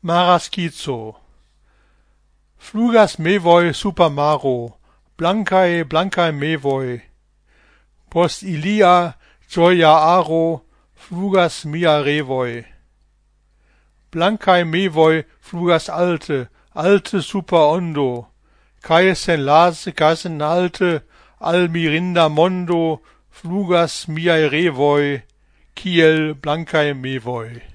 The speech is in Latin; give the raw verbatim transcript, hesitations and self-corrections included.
Maraschizo. Flugas mevoi super maro, blancae blancae mevoi. Post ilia gioia aro, flugas mia revoi. Blancae mevoi flugas alte, alte super ondo, cae sen lase cae sen alte, al mirinda mondo, flugas miae revoi, kiel blancae mevoi.